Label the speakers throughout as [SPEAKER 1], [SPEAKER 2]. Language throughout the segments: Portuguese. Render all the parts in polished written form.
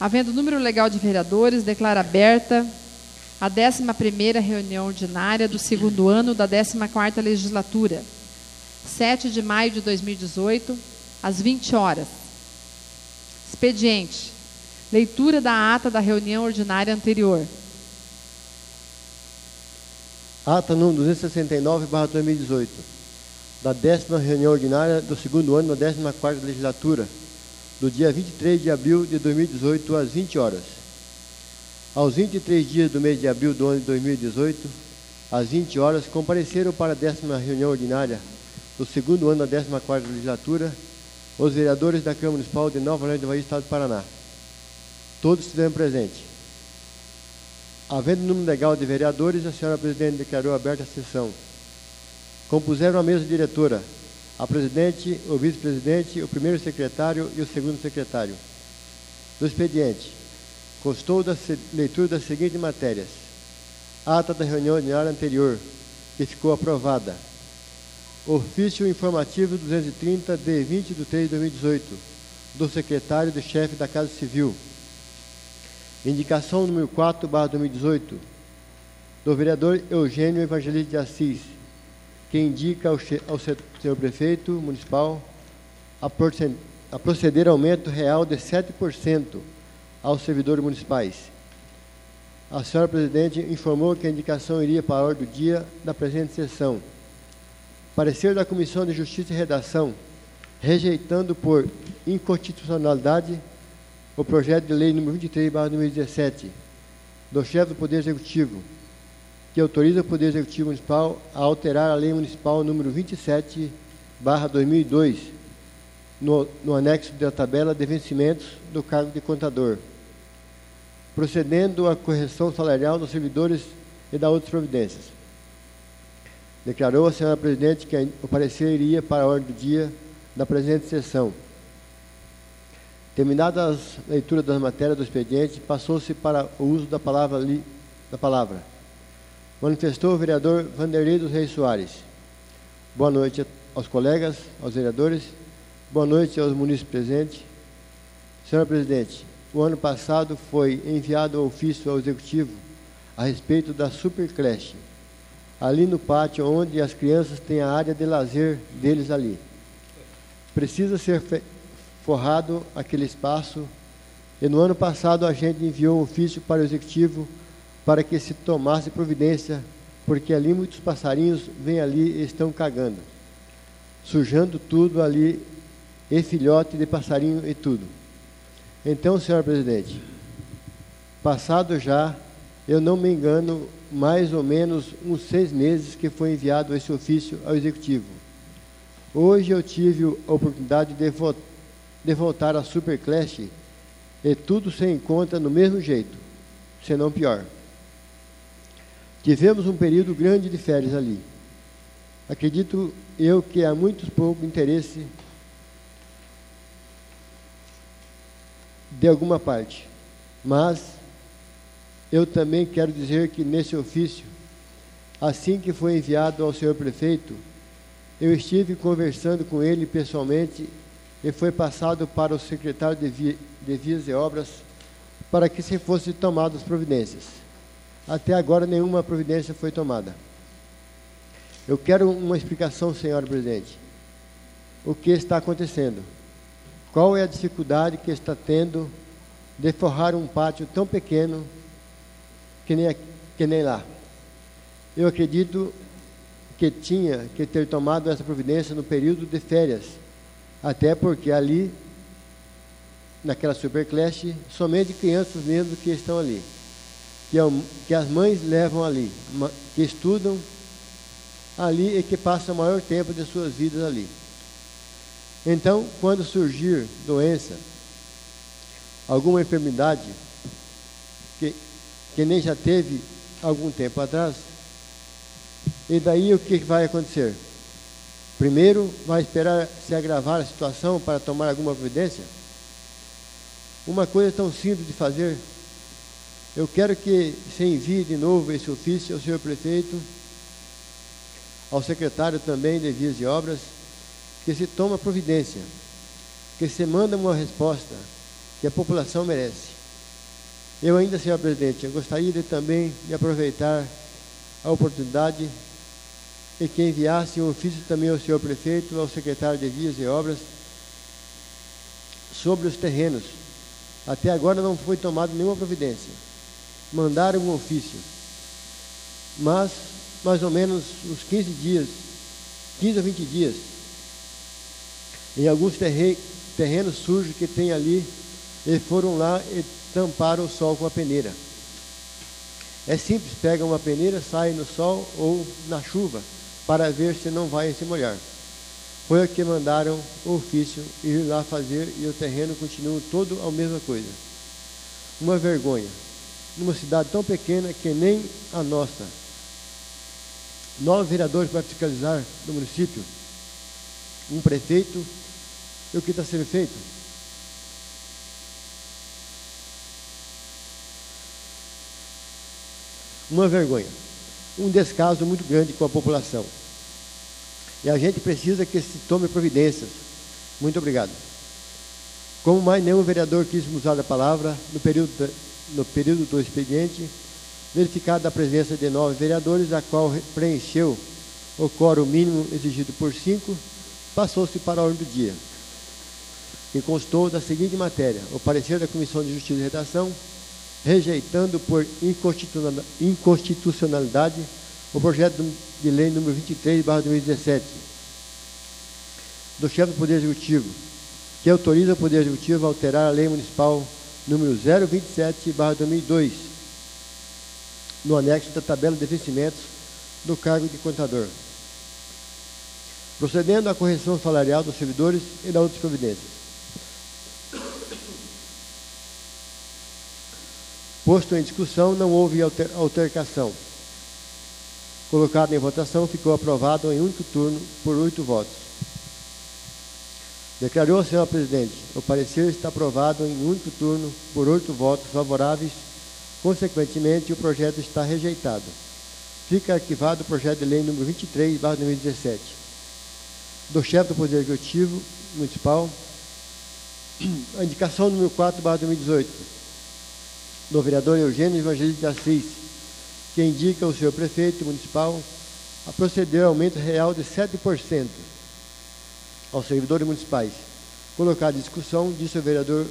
[SPEAKER 1] Havendo número legal de vereadores, declaro aberta a 11ª reunião ordinária do segundo ano da 14ª legislatura, 7 de maio de 2018, às 20 horas. Expediente. Leitura da ata da reunião ordinária anterior.
[SPEAKER 2] Ata número 269/2018, da 10ª reunião ordinária do segundo ano da 14ª legislatura, do dia 23 de abril de 2018, às 20 horas. Aos 23 dias do mês de abril do ano de 2018, às 20 horas, compareceram para a 10ª reunião ordinária do segundo ano da 14ª legislatura os vereadores da Câmara Municipal de Nova Orleans do Havaí, Estado do Paraná. Todos estiveram presentes. Havendo número legal de vereadores, a senhora presidente declarou aberta a sessão. Compuseram a mesa diretora a presidente, o vice-presidente, o primeiro secretário e o segundo secretário. Do expediente, constou da leitura das seguintes matérias: ata da reunião ordinária anterior, que ficou aprovada. Ofício informativo 230 de 20 de 3 de 2018, do secretário e do chefe da Casa Civil. Indicação número 4/2018, do vereador Eugênio Evangelista de Assis, que indica ao senhor prefeito municipal a proceder ao aumento real de 7% aos servidores municipais. A senhora presidente informou que a indicação iria para a ordem do dia da presente sessão. Parecer da Comissão de Justiça e Redação, rejeitando por inconstitucionalidade o projeto de lei número 23/2017, do chefe do Poder Executivo, que autoriza o Poder Executivo Municipal a alterar a Lei Municipal número 27/2002, no anexo da tabela de vencimentos do cargo de contador, procedendo à correção salarial dos servidores e da outras providências. Declarou a senhora presidente que o parecer iria para a ordem do dia da presente sessão. Terminada a leitura das matérias do expediente, passou-se para o uso da palavra. Manifestou o vereador Vanderlei dos Reis Soares. Boa noite aos colegas, aos vereadores. Boa noite aos munícipes presentes. Senhora presidente, o ano passado foi enviado um ofício ao Executivo a respeito da supercreche, ali no pátio onde as crianças têm a área de lazer deles ali. Precisa ser forrado aquele espaço, e no ano passado a gente enviou um ofício para o Executivo para que se tomasse providência, porque ali muitos passarinhos vêm ali e estão cagando, sujando tudo ali, e filhote de passarinho e tudo. Então, senhora presidente, passado já, eu não me engano, mais ou menos uns 6 meses que foi enviado esse ofício ao Executivo. Hoje eu tive a oportunidade de voltar à supercreche e tudo se encontra no mesmo jeito, se não pior. Tivemos um período grande de férias ali. Acredito eu que há muito pouco interesse de alguma parte, mas eu também quero dizer que nesse ofício, assim que foi enviado ao senhor prefeito, eu estive conversando com ele pessoalmente e foi passado para o secretário de Vias e Obras para que se fossem tomadas providências. Até agora nenhuma providência foi tomada. Eu quero uma explicação, senhora presidente. O que está acontecendo? Qual é a dificuldade que está tendo de forrar um pátio tão pequeno que nem lá? Eu acredito que tinha que ter tomado essa providência no período de férias, até porque ali, naquela supercreche, somente crianças mesmo que estão ali, que as mães levam ali, que estudam ali e que passam o maior tempo de suas vidas ali. Então, quando surgir doença, alguma enfermidade, que nem já teve algum tempo atrás, e daí o que vai acontecer? Primeiro, vai esperar se agravar a situação para tomar alguma providência? Uma coisa tão simples de fazer. Eu quero que se envie de novo esse ofício ao senhor prefeito, ao secretário também de Vias e Obras, que se toma providência, que se manda uma resposta que a população merece. Eu ainda, senhor presidente, eu gostaria também de aproveitar a oportunidade e que enviasse um ofício também ao senhor prefeito, ao secretário de Vias e Obras, sobre os terrenos. Até agora não foi tomada nenhuma providência. Mandaram um ofício, mas mais ou menos uns 15 dias, 15 a 20 dias, em alguns terrenos sujos que tem ali, eles foram lá e tamparam o sol com a peneira. É simples, pega uma peneira, sai no sol ou na chuva, para ver se não vai se molhar. Foi o que mandaram o ofício ir lá fazer e o terreno continua todo a mesma coisa. Uma vergonha. Numa cidade tão pequena que nem a nossa. 9 vereadores para fiscalizar no município. Um prefeito. E o que está sendo feito? Uma vergonha. Um descaso muito grande com a população. E a gente precisa que se tome providências. Muito obrigado. Como mais nenhum vereador quis usar a palavra, no período do expediente, verificada a presença de 9 vereadores, a qual preencheu o quórum mínimo exigido por 5, passou-se para a ordem do dia, que constou da seguinte matéria: o parecer da Comissão de Justiça e Redação, rejeitando por inconstitucionalidade o projeto de lei número 23/2017 do chefe do Poder Executivo, que autoriza o Poder Executivo a alterar a lei municipal número 027/2002 no anexo da tabela de vencimentos do cargo de contador, procedendo à correção salarial dos servidores e da outras providências. Posto em discussão, não houve altercação. Colocado em votação, ficou aprovado em único turno por 8 votos. Declarou, senhor presidente, o parecer está aprovado em único turno por 8 votos favoráveis. Consequentemente, o projeto está rejeitado. Fica arquivado o projeto de lei número 23/2017 do chefe do Poder Executivo Municipal, a indicação número 4/2018 do vereador Eugênio Evangelista de Assis, que indica o senhor prefeito municipal a proceder ao aumento real de 7% aos servidores municipais. Colocado em discussão, disse o vereador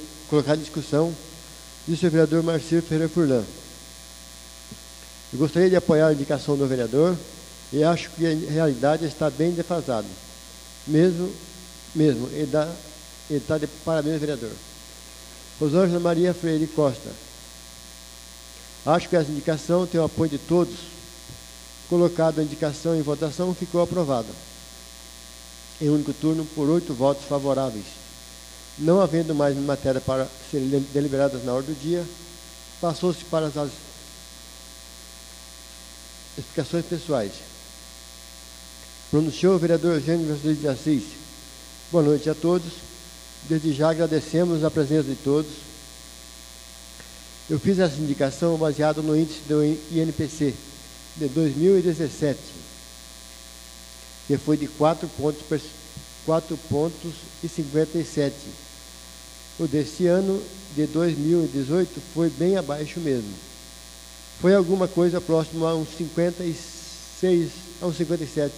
[SPEAKER 2] Marcelo Ferreira Furlan. Eu gostaria de apoiar a indicação do vereador e acho que a realidade está bem defasada. Mesmo, ele está de parabéns, vereador. Rosângela Maria Freire Costa. Acho que essa indicação tem o apoio de todos. Colocado a indicação em votação, ficou aprovada em único turno por 8 votos favoráveis. Não havendo mais matéria para serem deliberadas na ordem do dia, passou-se para as explicações pessoais. Pronunciou o vereador Eugênio Evangelista de Assis. Boa noite a todos. Desde já agradecemos a presença de todos. Eu fiz essa indicação baseada no índice do INPC de 2017, que foi de 4,57. O desse ano, de 2018, foi bem abaixo mesmo. Foi alguma coisa próxima a uns 56, a uns 57.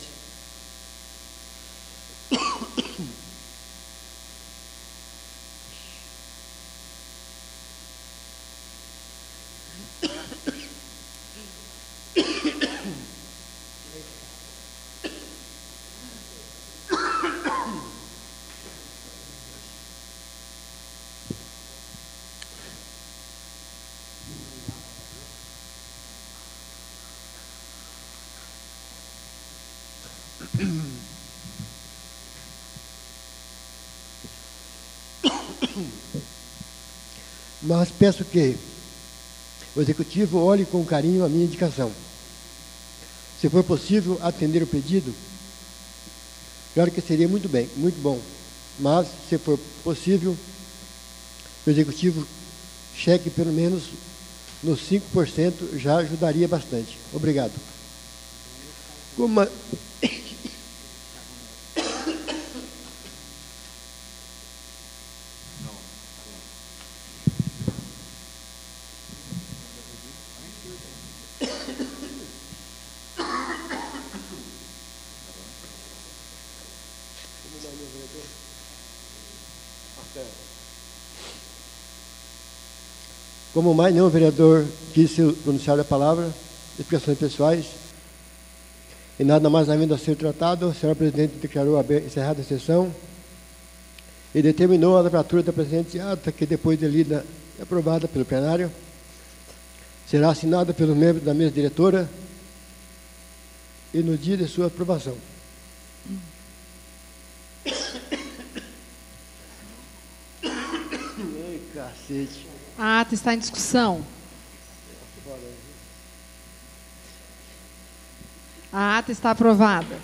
[SPEAKER 2] Mas peço que o Executivo olhe com carinho a minha indicação. Se for possível atender o pedido, claro que seria muito bem, muito bom. Mas, se for possível, o Executivo cheque pelo menos nos 5%, já ajudaria bastante. Obrigado. Como Como mais nenhum vereador quis pronunciar a palavra, explicações pessoais, e nada mais havendo a ser tratado, o senhor presidente declarou encerrada a sessão e determinou a lavratura da presente ata, que depois de lida e aprovada pelo plenário, será assinada pelos membros da mesa diretora e no dia de sua aprovação. Ai, cacete.
[SPEAKER 1] A ata está em discussão. A ata está aprovada.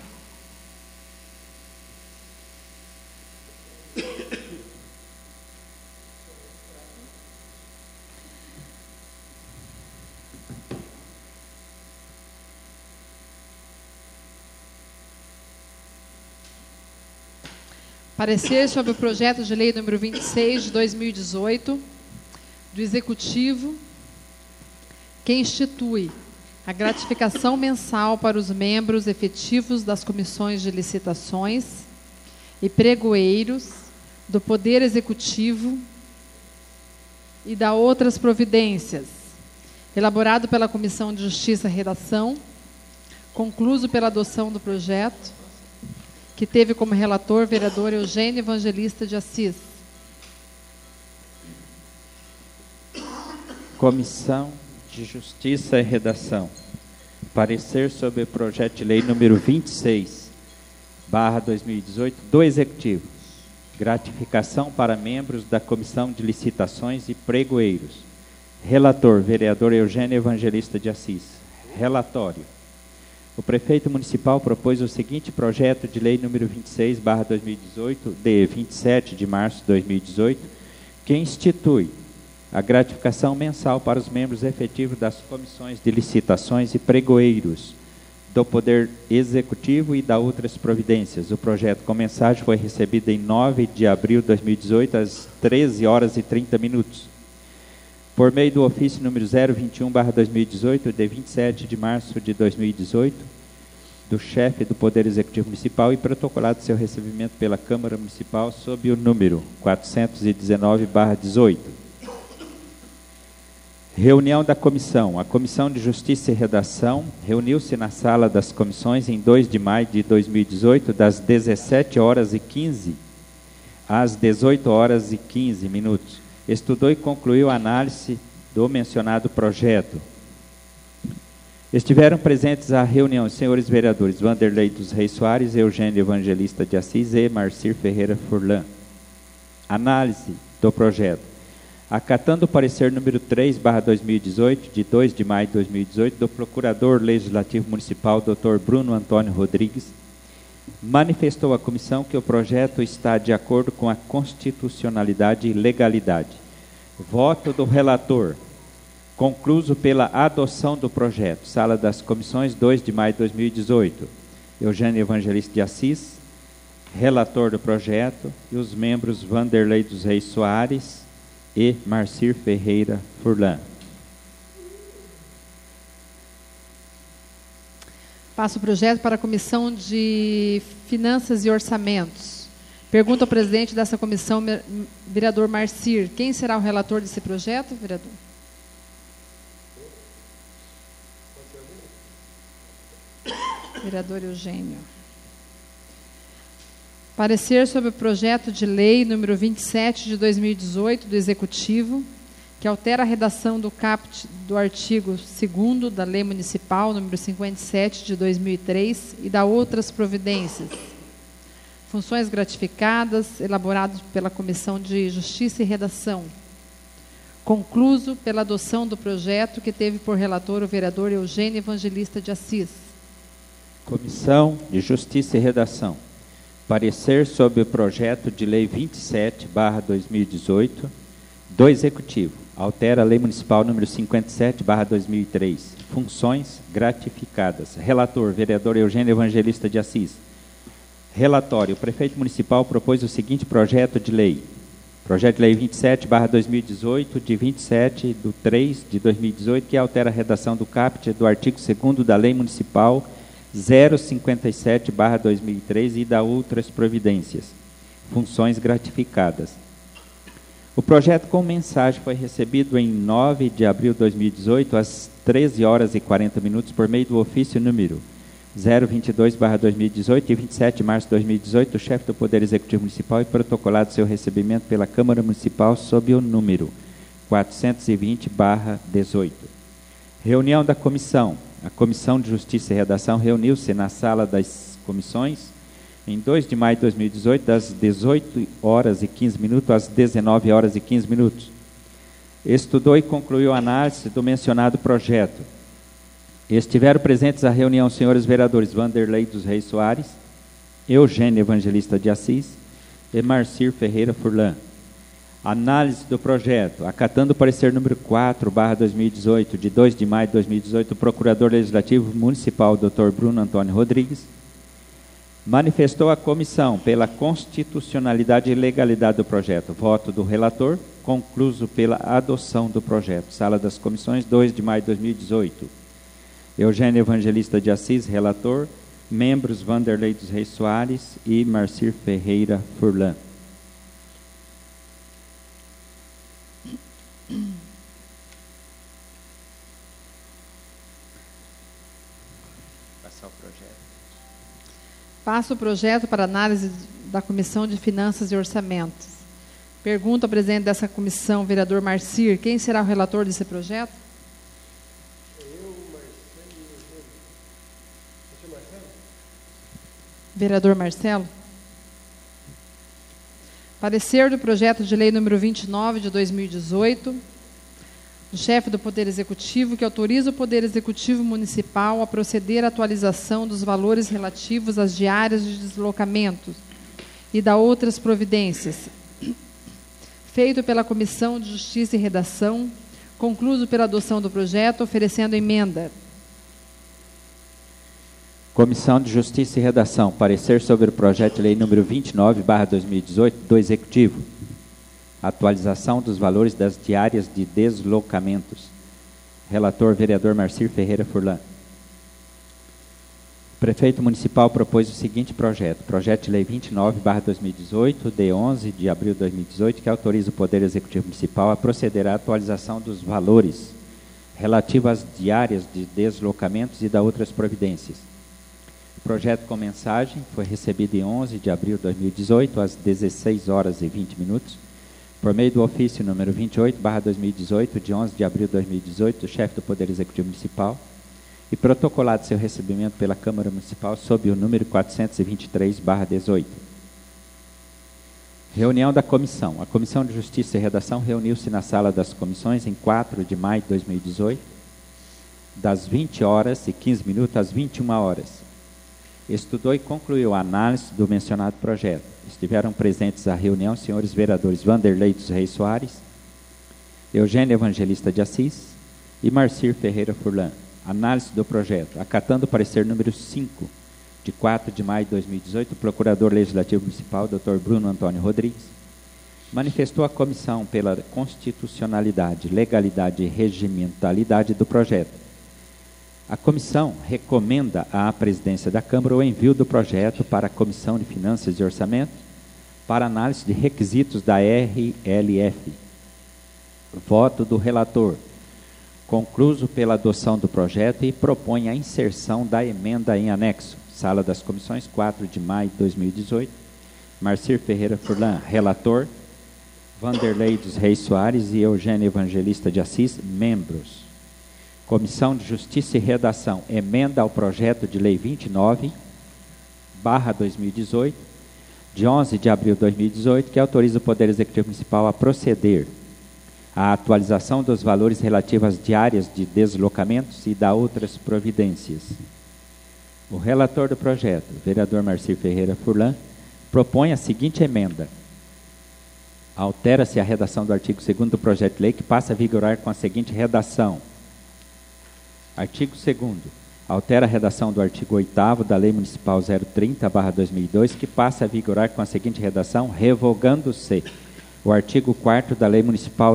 [SPEAKER 1] Parecer sobre o projeto de lei número 26 de 2018 do Executivo, que institui a gratificação mensal para os membros efetivos das comissões de licitações e pregoeiros do Poder Executivo e da outras providências, elaborado pela Comissão de Justiça e Redação, concluído pela adoção do projeto, que teve como relator o vereador Eugênio Evangelista de Assis.
[SPEAKER 3] Comissão de Justiça e Redação. Parecer sobre o projeto de lei número 26/2018 do Executivo. Gratificação para membros da Comissão de Licitações e Pregoeiros. Relator, vereador Eugênio Evangelista de Assis. Relatório. O prefeito municipal propôs o seguinte projeto de lei número 26/2018, de 27 de março de 2018, que institui a gratificação mensal para os membros efetivos das comissões de licitações e pregoeiros do Poder Executivo e da outras providências. O projeto com mensagem foi recebido em 9 de abril de 2018, às 13h30, por meio do ofício número 021/2018, de 27 de março de 2018, do chefe do Poder Executivo Municipal e protocolado seu recebimento pela Câmara Municipal sob o número 419/18. Reunião da Comissão. A Comissão de Justiça e Redação reuniu-se na Sala das Comissões em 2 de maio de 2018, das 17h15 às 18h15. Estudou e concluiu a análise do mencionado projeto. Estiveram presentes à reunião os senhores vereadores Wanderlei dos Reis Soares, Eugênio Evangelista de Assis e Marcir Ferreira Furlan. Análise do projeto. Acatando o parecer número 3/2018, de 2 de maio de 2018, do Procurador Legislativo Municipal, Dr. Bruno Antônio Rodrigues, manifestou à comissão que o projeto está de acordo com a constitucionalidade e legalidade. Voto do relator. Concluso pela adoção do projeto. Sala das Comissões, 2 de maio de 2018. Eugênio Evangelista de Assis, relator do projeto, e os membros Wanderlei dos Reis Soares e Marcir Ferreira Furlan.
[SPEAKER 1] Passo o projeto para a Comissão de Finanças e Orçamentos. Pergunta ao presidente dessa comissão, vereador Marcir, quem será o relator desse projeto, vereador? Vereador Eugênio. Parecer sobre o projeto de lei número 27 de 2018 do Executivo, que altera a redação do caput do artigo 2º da Lei Municipal número 57 de 2003 e da outras providências. Funções gratificadas, elaborado pela Comissão de Justiça e Redação. Concluso pela adoção do projeto, que teve por relator o vereador Eugênio Evangelista de Assis.
[SPEAKER 3] Comissão de Justiça e Redação. Parecer sobre o projeto de lei 27/2018 do Executivo. Altera a Lei Municipal número 57/2003. Funções gratificadas. Relator, vereador Eugênio Evangelista de Assis. Relatório. O prefeito municipal propôs o seguinte projeto de lei. Projeto de lei 27/2018, de 27/3/2018, que altera a redação do caput do artigo 2º da Lei Municipal 057/2003 e da outras providências. Funções gratificadas. O projeto com mensagem foi recebido em 9 de abril de 2018, às 13 horas e 40 minutos, por meio do ofício número 022/2018 e 27 de março de 2018, do chefe do Poder Executivo Municipal, e protocolado seu recebimento pela Câmara Municipal sob o número 420/18. Reunião da comissão. A Comissão de Justiça e Redação reuniu-se na Sala das Comissões em 2 de maio de 2018, das 18 horas e 15 minutos às 19 horas e 15 minutos. Estudou e concluiu a análise do mencionado projeto. Estiveram presentes à reunião os senhores vereadores Vanderlei dos Reis Soares, Eugênio Evangelista de Assis e Marcir Ferreira Furlan. Análise do projeto. Acatando o parecer número 4/2018, de 2 de maio de 2018, o Procurador Legislativo Municipal, Dr. Bruno Antônio Rodrigues, manifestou à comissão pela constitucionalidade e legalidade do projeto. Voto do relator, concluso pela adoção do projeto. Sala das Comissões, 2 de maio de 2018. Eugênio Evangelista de Assis, relator. Membros Vanderlei dos Reis Soares e Marcir Ferreira Furlan. Passar o projeto.
[SPEAKER 1] Passa o projeto para análise da Comissão de Finanças e Orçamentos. Pergunta ao presidente dessa comissão, vereador Marcir, quem será o relator desse projeto? Vereador Marcelo. Parecer do projeto de lei número 29 de 2018, do chefe do Poder Executivo, que autoriza o Poder Executivo Municipal a proceder à atualização dos valores relativos às diárias de deslocamentos e da outras providências, feito pela Comissão de Justiça e Redação, concluído pela adoção do projeto, oferecendo emenda.
[SPEAKER 3] Comissão de Justiça e Redação. Parecer sobre o projeto de lei número 29/2018 do Executivo. Atualização dos valores das diárias de deslocamentos. Relator, vereador Marcir Ferreira Furlan. O prefeito municipal propôs o seguinte projeto. Projeto de lei 29/2018, de 11 de abril de 2018, que autoriza o Poder Executivo Municipal a proceder à atualização dos valores relativos às diárias de deslocamentos e da outras providências. O projeto com mensagem foi recebido em 11 de abril de 2018, às 16 horas e 20 minutos, por meio do ofício número 28/2018, de 11 de abril de 2018, do chefe do Poder Executivo Municipal, e protocolado seu recebimento pela Câmara Municipal sob o número 423/18. Reunião da comissão. A Comissão de Justiça e Redação reuniu-se na Sala das Comissões em 4 de maio de 2018, das 20 horas e 15 minutos às 21 horas. Estudou e concluiu a análise do mencionado projeto. Estiveram presentes à reunião os senhores vereadores Vanderlei dos Reis Soares, Eugênio Evangelista de Assis e Marcir Ferreira Furlan. Análise do projeto. Acatando o parecer número 5, de 4 de maio de 2018, o Procurador Legislativo Municipal, Dr. Bruno Antônio Rodrigues, manifestou à comissão pela constitucionalidade, legalidade e regimentalidade do projeto. A comissão recomenda à presidência da Câmara o envio do projeto para a Comissão de Finanças e Orçamento para análise de requisitos da RLF. Voto do relator. Concluso pela adoção do projeto e propõe a inserção da emenda em anexo. Sala das Comissões, 4 de maio de 2018. Marcir Ferreira Furlan, relator. Vanderlei dos Reis Soares e Eugênio Evangelista de Assis, membros. Comissão de Justiça e Redação, emenda ao projeto de lei 29/2018, de 11 de abril de 2018, que autoriza o Poder Executivo Municipal a proceder à atualização dos valores relativos às diárias de deslocamentos e da outras providências. O relator do projeto, vereador Marcir Ferreira Furlan, propõe a seguinte emenda. Altera-se a redação do artigo 2º do projeto de lei, que passa a vigorar com a seguinte redação. Artigo 2º. Altera a redação do artigo 8º da Lei Municipal 030/2002, que passa a vigorar com a seguinte redação, revogando-se o artigo 4º da Lei Municipal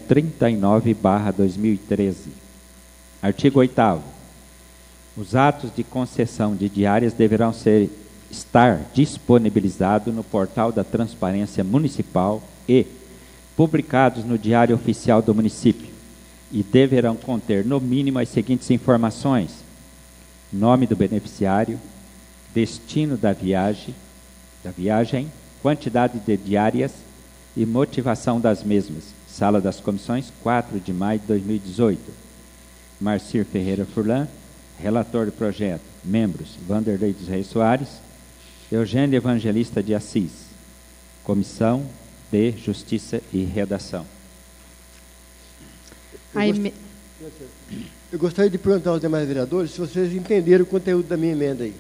[SPEAKER 3] 039/2013. Artigo 8º. Os atos de concessão de diárias deverão estar disponibilizados no portal da Transparência Municipal e, publicados no Diário Oficial do Município, e deverão conter, no mínimo, as seguintes informações: nome do beneficiário, destino da viagem, quantidade de diárias e motivação das mesmas. Sala das Comissões, 4 de maio de 2018. Marcir Ferreira Furlan, relator do projeto. Membros: Vanderlei dos Reis Soares, Eugênio Evangelista de Assis. Comissão de Justiça e Redação.
[SPEAKER 2] Eu gostaria de perguntar aos demais vereadores se vocês entenderam o conteúdo da minha emenda aí.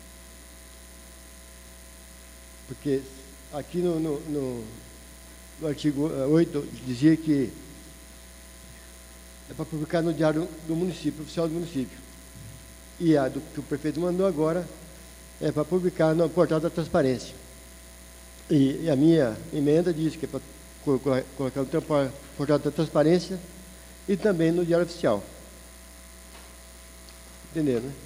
[SPEAKER 2] Porque aqui no artigo 8 dizia que é para publicar no Diário do Município, oficial do município. E a do que o prefeito mandou agora é para publicar no portal da transparência. E a minha emenda diz que é para colocar no portal da transparência e também no Diário Oficial. Entenderam, né?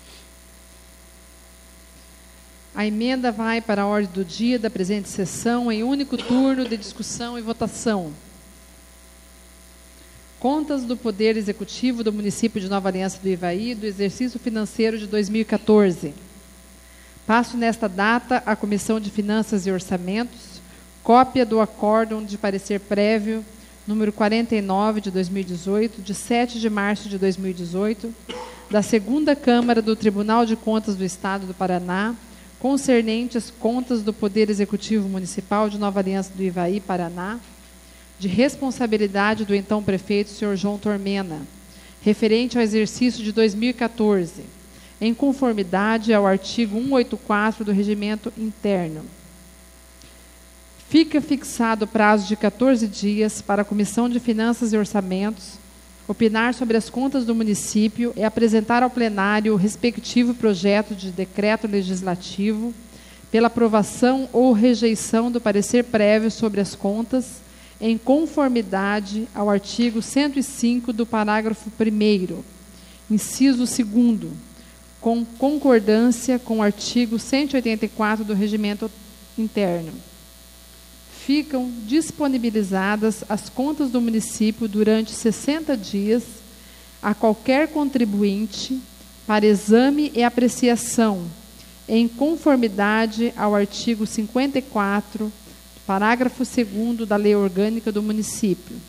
[SPEAKER 1] A emenda vai para a ordem do dia da presente sessão em único turno de discussão e votação. Contas do Poder Executivo do município de Nova Aliança do Ivaí do exercício financeiro de 2014. Passo nesta data à Comissão de Finanças e Orçamentos cópia do acórdão de parecer prévio número 49 de 2018, de 7 de março de 2018, da Segunda Câmara do Tribunal de Contas do Estado do Paraná, concernente às contas do Poder Executivo Municipal de Nova Aliança do Ivaí, Paraná, de responsabilidade do então prefeito, Sr. João Tormena, referente ao exercício de 2014, em conformidade ao artigo 184 do Regimento Interno. Fica fixado o prazo de 14 dias para a Comissão de Finanças e Orçamentos opinar sobre as contas do município e apresentar ao plenário o respectivo projeto de decreto legislativo pela aprovação ou rejeição do parecer prévio sobre as contas, em conformidade ao artigo 105 do parágrafo 1º, inciso 2º, com concordância com o artigo 184 do Regimento Interno. Ficam disponibilizadas as contas do município durante 60 dias a qualquer contribuinte para exame e apreciação, em conformidade ao artigo 54, parágrafo 2º da Lei Orgânica do Município.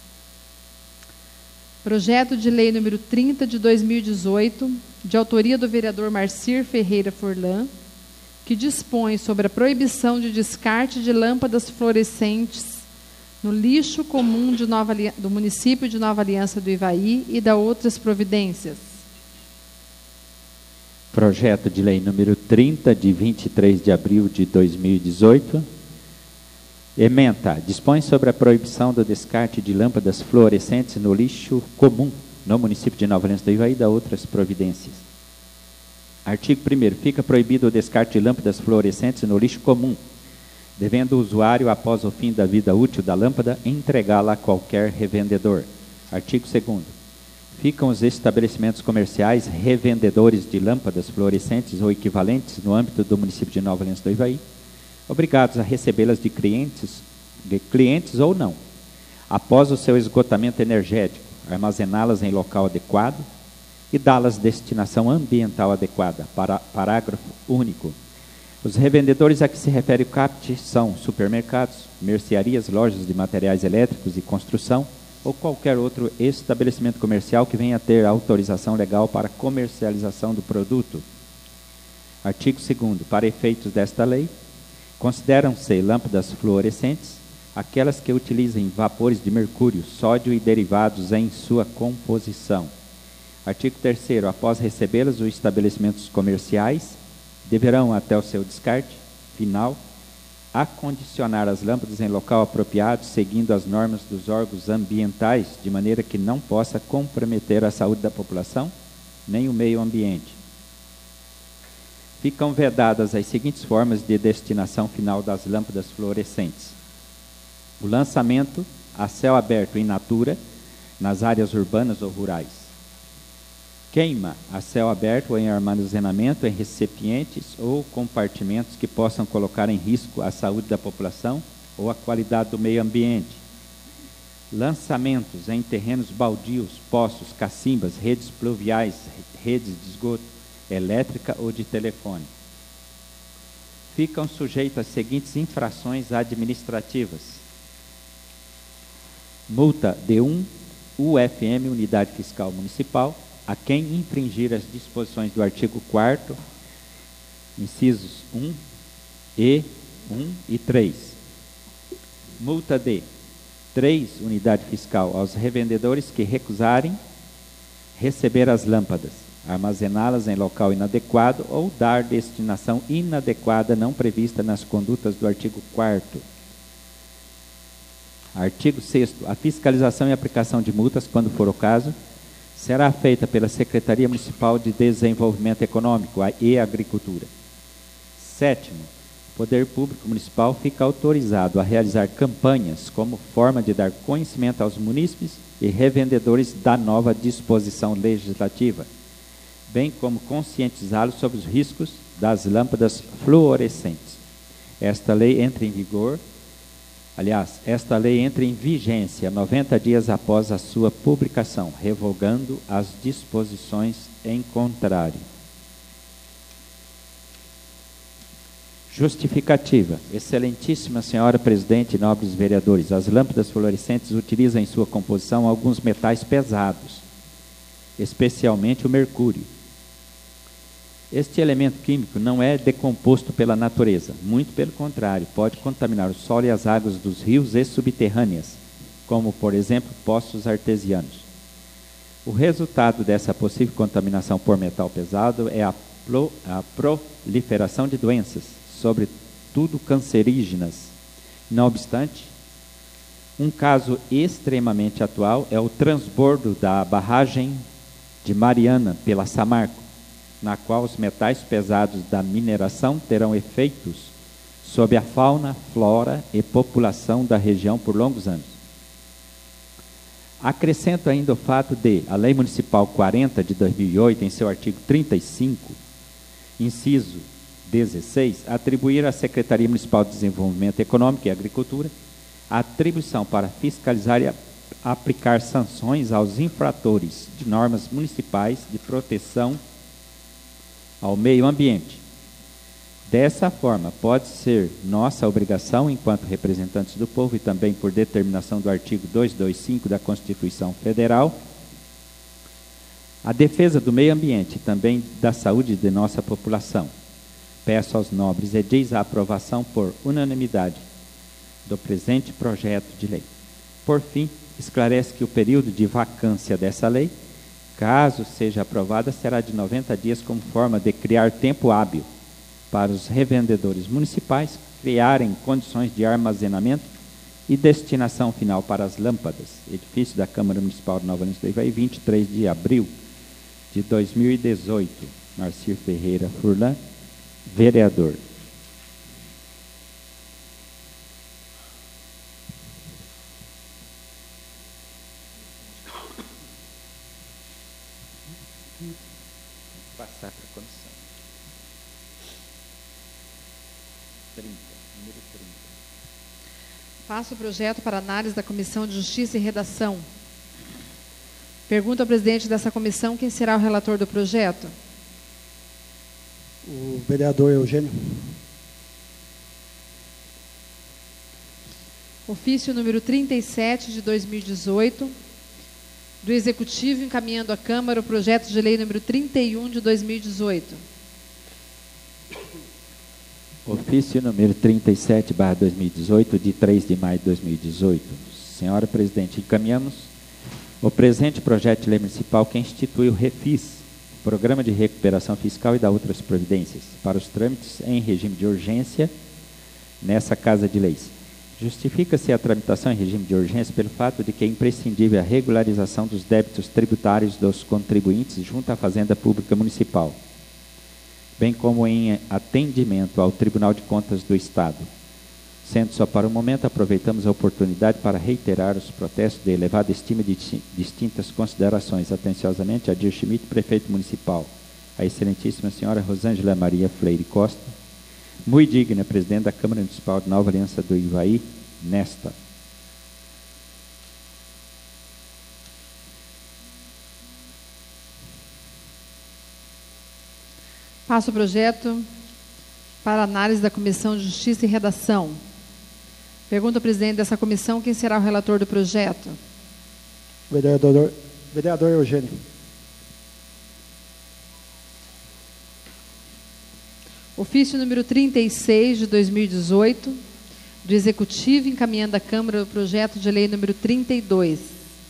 [SPEAKER 1] Projeto de Lei número 30 de 2018, de autoria do vereador Marcir Ferreira Furlan, que dispõe sobre a proibição de descarte de lâmpadas fluorescentes no lixo comum do município de Nova Aliança do Ivaí e da outras providências.
[SPEAKER 3] Projeto de Lei número 30, de 23 de abril de 2018. Ementa, dispõe sobre a proibição do descarte de lâmpadas fluorescentes no lixo comum no município de Nova Aliança do Ivaí e da outras providências. Artigo 1º. Fica proibido o descarte de lâmpadas fluorescentes no lixo comum, devendo o usuário, após o fim da vida útil da lâmpada, entregá-la a qualquer revendedor. Artigo 2º. Ficam os estabelecimentos comerciais revendedores de lâmpadas fluorescentes ou equivalentes no âmbito do município de Nova Aliança do Ivaí, obrigados a recebê-las de clientes ou não, após o seu esgotamento energético, armazená-las em local adequado e dá-las destinação ambiental adequada. Parágrafo único. Os revendedores a que se refere o caput são supermercados, mercearias, lojas de materiais elétricos e construção ou qualquer outro estabelecimento comercial que venha a ter autorização legal para comercialização do produto. Artigo 2º. Para efeitos desta lei, consideram-se lâmpadas fluorescentes aquelas que utilizem vapores de mercúrio, sódio e derivados em sua composição. Artigo 3º. Após recebê-las, os estabelecimentos comerciais deverão, até o seu descarte final, acondicionar as lâmpadas em local apropriado, seguindo as normas dos órgãos ambientais, de maneira que não possa comprometer a saúde da população, nem o meio ambiente. Ficam vedadas as seguintes formas de destinação final das lâmpadas fluorescentes: o lançamento a céu aberto in natura, nas áreas urbanas ou rurais; queima a céu aberto ou em armazenamento em recipientes ou compartimentos que possam colocar em risco a saúde da população ou a qualidade do meio ambiente. Lançamentos em terrenos baldios, poços, cacimbas, redes pluviais, redes de esgoto, elétrica ou de telefone. Ficam sujeitos às seguintes infrações administrativas: multa de 1 UFM, Unidade Fiscal Municipal, a quem infringir as disposições do artigo 4º, incisos 1 e 3. Multa de 3 Unidade Fiscal aos revendedores que recusarem receber as lâmpadas, armazená-las em local inadequado ou dar destinação inadequada não prevista nas condutas do artigo 4º. Artigo 6º. A fiscalização e aplicação de multas, quando for o caso, será feita pela Secretaria Municipal de Desenvolvimento Econômico e Agricultura. 7º. O Poder Público Municipal fica autorizado a realizar campanhas como forma de dar conhecimento aos munícipes e revendedores da nova disposição legislativa, bem como conscientizá-los sobre os riscos das lâmpadas fluorescentes. Esta lei entra em vigência 90 dias após a sua publicação, revogando as disposições em contrário. Justificativa. Excelentíssima Senhora Presidente e nobres vereadores, as lâmpadas fluorescentes utilizam em sua composição alguns metais pesados, especialmente o mercúrio. Este elemento químico não é decomposto pela natureza, muito pelo contrário, pode contaminar o solo e as águas dos rios e subterrâneas, como, por exemplo, poços artesianos. O resultado dessa possível contaminação por metal pesado é a proliferação de doenças, sobretudo cancerígenas. Não obstante, um caso extremamente atual é o transbordo da barragem de Mariana pela Samarco, na qual os metais pesados da mineração terão efeitos sobre a fauna, flora e população da região por longos anos. Acrescento ainda o fato de a Lei Municipal 40 de 2008, em seu artigo 35, inciso 16, atribuir à Secretaria Municipal de Desenvolvimento Econômico e Agricultura a atribuição para fiscalizar e aplicar sanções aos infratores de normas municipais de proteção ao meio ambiente. Dessa forma, pode ser nossa obrigação, enquanto representantes do povo e também por determinação do artigo 225 da Constituição Federal, a defesa do meio ambiente e também da saúde de nossa população. Peço aos nobres edis a aprovação por unanimidade do presente projeto de lei. Por fim, esclarece que o período de vacância dessa lei, caso seja aprovada, será de 90 dias como forma de criar tempo hábil para os revendedores municipais criarem condições de armazenamento e destinação final para as lâmpadas. Edifício da Câmara Municipal de Nova Lins do Ivaí, 23 de abril de 2018. Marcir Ferreira Furlan, vereador. Passar para a comissão. 30, número 30.
[SPEAKER 1] Passo o projeto para análise da Comissão de Justiça e Redação. Pergunto ao presidente dessa comissão quem será o relator do projeto.
[SPEAKER 4] O vereador Eugênio.
[SPEAKER 1] Ofício número 37 de 2018, do Executivo encaminhando à Câmara o projeto de lei número 31 de 2018.
[SPEAKER 3] Ofício número 37/2018, de 3 de maio de 2018. Senhora Presidente, encaminhamos o presente projeto de lei municipal que institui o REFIS, Programa de Recuperação Fiscal e da outras providências, para os trâmites em regime de urgência nessa Casa de Leis. Justifica-se a tramitação em regime de urgência pelo fato de que é imprescindível a regularização dos débitos tributários dos contribuintes junto à Fazenda Pública Municipal, bem como em atendimento ao Tribunal de Contas do Estado. Sendo só para o momento, aproveitamos a oportunidade para reiterar os protestos de elevada estima de distintas considerações. Atenciosamente, Adir Schmidt, prefeito municipal. A excelentíssima senhora Rosângela Maria Freire Costa, muito digna presidente da Câmara Municipal de Nova Aliança do Ivaí, nesta.
[SPEAKER 1] Passo o projeto para análise da Comissão de Justiça e Redação. Pergunta ao presidente dessa comissão quem será o relator do projeto.
[SPEAKER 4] Vereador Eugênio.
[SPEAKER 1] Ofício número 36 de 2018, do Executivo, encaminhando à Câmara o projeto de lei número 32.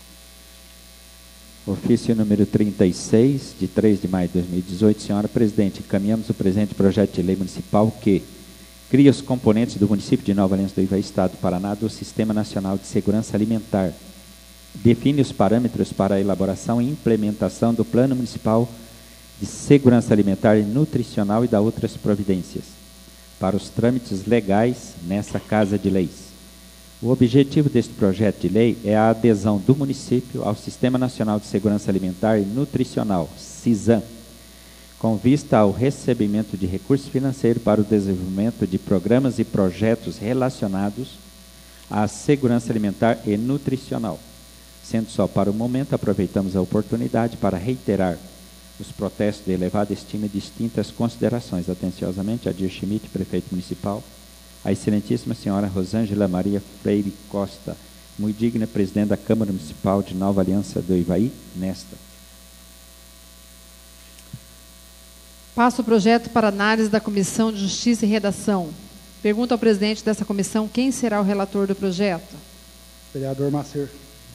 [SPEAKER 3] Ofício número 36, de 3 de maio de 2018. Senhora Presidente, encaminhamos o presente projeto de lei municipal que cria os componentes do município de Nova Aliança do Ivaí, Estado do Paraná, do Sistema Nacional de Segurança Alimentar. Define os parâmetros para a elaboração e implementação do Plano Municipal de Segurança Alimentar e Nutricional e da outras providências para os trâmites legais nessa Casa de Leis. O objetivo deste projeto de lei é a adesão do município ao Sistema Nacional de Segurança Alimentar e Nutricional, SISAM, com vista ao recebimento de recursos financeiros para o desenvolvimento de programas e projetos relacionados à segurança alimentar e nutricional. Sendo só para o momento, aproveitamos a oportunidade para reiterar os protestos de elevada estima e distintas considerações. Atenciosamente, Adir Schmidt, prefeito municipal, a excelentíssima senhora Rosângela Maria Freire Costa, muito digna presidente da Câmara Municipal de Nova Aliança do Ivaí, nesta.
[SPEAKER 1] Passo o projeto para análise da Comissão de Justiça e Redação. Pergunta ao presidente dessa comissão quem será o relator do projeto.
[SPEAKER 4] Vereador Macer.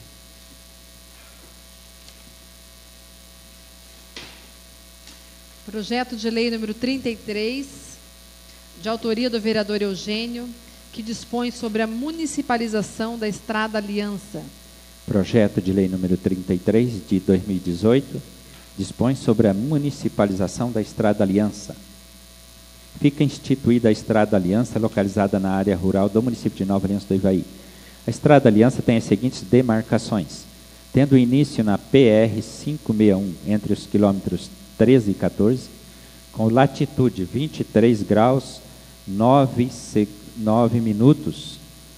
[SPEAKER 1] Projeto de lei número 33, de autoria do vereador Eugênio, que dispõe sobre a municipalização da Estrada Aliança.
[SPEAKER 3] Projeto de lei número 33, de 2018, dispõe sobre a municipalização da Estrada Aliança. Fica instituída a Estrada Aliança, localizada na área rural do município de Nova Aliança do Ivaí. A Estrada Aliança tem as seguintes demarcações: tendo início na PR 561, entre os quilômetros 13 e 14, com latitude 23 graus 9 minutos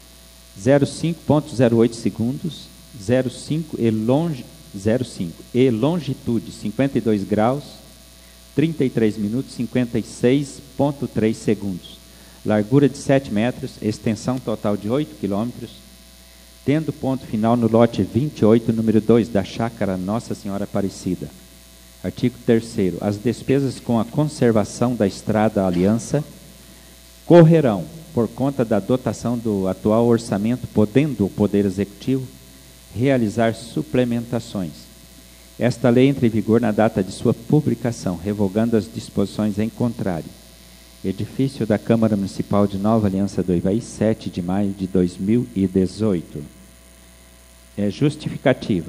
[SPEAKER 3] 05,08 segundos 05 e longitude 52 graus 33 minutos 56,3 segundos, largura de 7 metros, extensão total de 8 quilômetros, tendo ponto final no lote 28, número 2 da chácara Nossa Senhora Aparecida. Artigo 3º. As despesas com a conservação da Estrada Aliança correrão por conta da dotação do atual orçamento, podendo o Poder Executivo realizar suplementações. Esta lei entra em vigor na data de sua publicação, revogando as disposições em contrário. Edifício da Câmara Municipal de Nova Aliança do Ivaí, 7 de maio de 2018. Justificativa.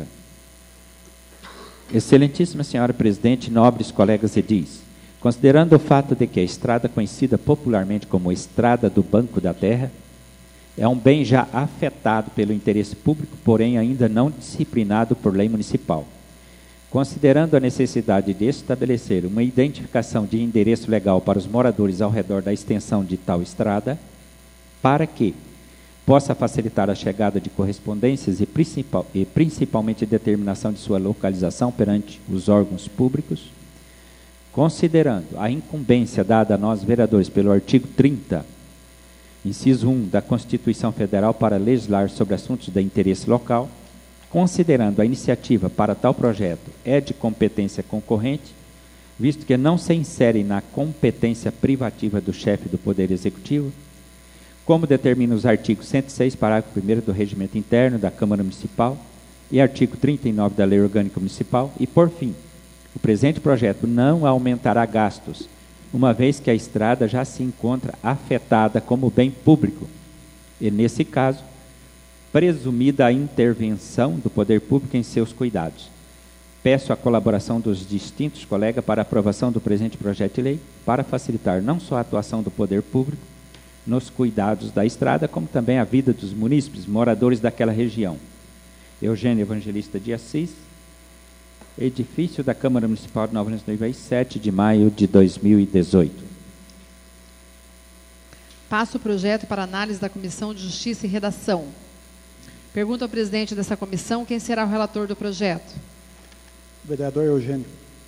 [SPEAKER 3] Excelentíssima senhora Presidente, nobres colegas edis, considerando o fato de que a estrada, conhecida popularmente como Estrada do Banco da Terra, é um bem já afetado pelo interesse público, porém ainda não disciplinado por lei municipal. Considerando a necessidade de estabelecer uma identificação de endereço legal para os moradores ao redor da extensão de tal estrada, para que possa facilitar a chegada de correspondências e principalmente a determinação de sua localização perante os órgãos públicos, considerando a incumbência dada a nós vereadores pelo artigo 30, inciso 1 da Constituição Federal para legislar sobre assuntos de interesse local, considerando a iniciativa para tal projeto é de competência concorrente, visto que não se insere na competência privativa do chefe do Poder Executivo, como determina os artigos 106, parágrafo 1º do Regimento Interno da Câmara Municipal e artigo 39 da Lei Orgânica Municipal, e, por fim, o presente projeto não aumentará gastos, uma vez que a estrada já se encontra afetada como bem público, e, nesse caso, presumida a intervenção do poder público em seus cuidados. Peço a colaboração dos distintos colegas para a aprovação do presente projeto de lei, para facilitar não só a atuação do poder público nos cuidados da estrada, como também a vida dos munícipes, moradores daquela região. Eugênio Evangelista de Assis, edifício da Câmara Municipal de Nova Aliança do Ivaí, 7 de maio de 2018.
[SPEAKER 1] Passo o projeto para análise da Comissão de Justiça e Redação. Pergunta ao presidente dessa comissão quem será o relator do projeto.
[SPEAKER 4] Vereador Eugênio.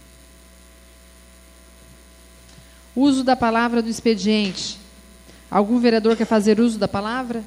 [SPEAKER 1] Uso da palavra do expediente. Algum vereador quer fazer uso da palavra?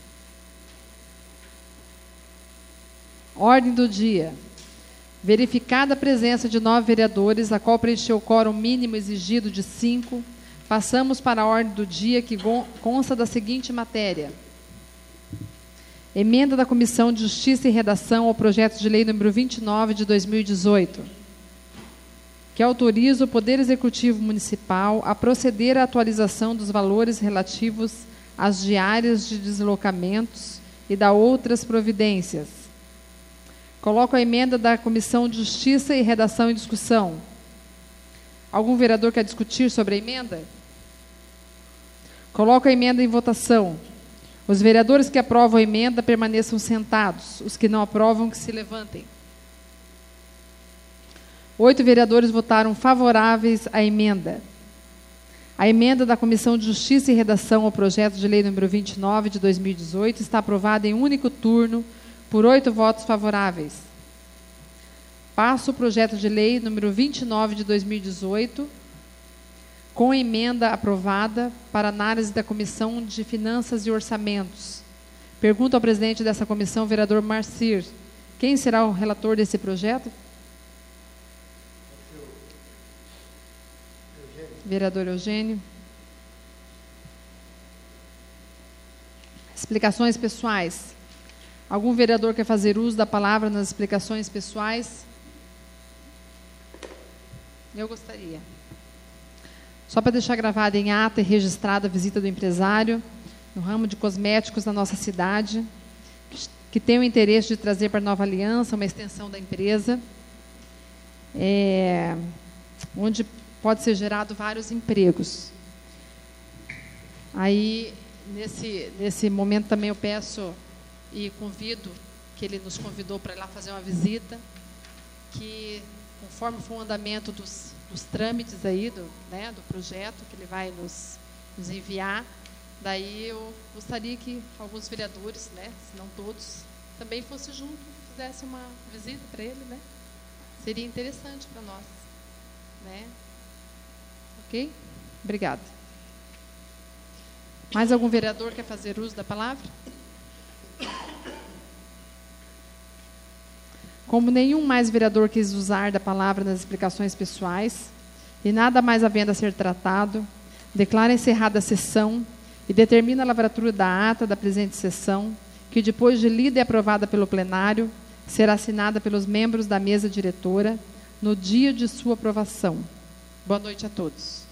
[SPEAKER 1] Ordem do dia. Verificada a presença de 9 vereadores, a qual preencheu o quórum mínimo exigido de 5, passamos para a ordem do dia, que consta da seguinte matéria. Emenda da Comissão de Justiça e Redação ao projeto de lei número 29 de 2018, que autoriza o Poder Executivo Municipal a proceder à atualização dos valores relativos às diárias de deslocamentos e da outras providências. Coloco a emenda da Comissão de Justiça e Redação em discussão. Algum vereador quer discutir sobre a emenda? Coloco a emenda em votação. Os vereadores que aprovam a emenda permaneçam sentados. Os que não aprovam, que se levantem. 8 vereadores votaram favoráveis à emenda. A emenda da Comissão de Justiça e Redação ao projeto de lei número 29 de 2018 está aprovada em único turno por 8 votos favoráveis. Passo o projeto de lei número 29 de 2018, com emenda aprovada, para análise da Comissão de Finanças e Orçamentos. Pergunto ao presidente dessa comissão, vereador Marcir, quem será o relator desse projeto? Vereador Eugênio. Explicações pessoais. Algum vereador quer fazer uso da palavra nas explicações pessoais? Eu gostaria. Só para deixar gravada em ata e registrada a visita do empresário no ramo de cosméticos da nossa cidade, que tem o interesse de trazer para Nova Aliança uma extensão da empresa, onde pode ser gerado vários empregos. Aí, nesse momento também eu peço e convido, que ele nos convidou para ir lá fazer uma visita, que conforme for o andamento dos trâmites aí do projeto que ele vai nos enviar, daí eu gostaria que alguns vereadores, se não todos, também fossem junto, fizessem uma visita para ele, Seria interessante para nós, Ok? Obrigada. Mais algum vereador quer fazer uso da palavra? Como nenhum mais vereador quis usar da palavra nas explicações pessoais e nada mais havendo a ser tratado, declara encerrada a sessão e determina a lavratura da ata da presente sessão, que depois de lida e aprovada pelo plenário, será assinada pelos membros da mesa diretora no dia de sua aprovação. Boa noite a todos.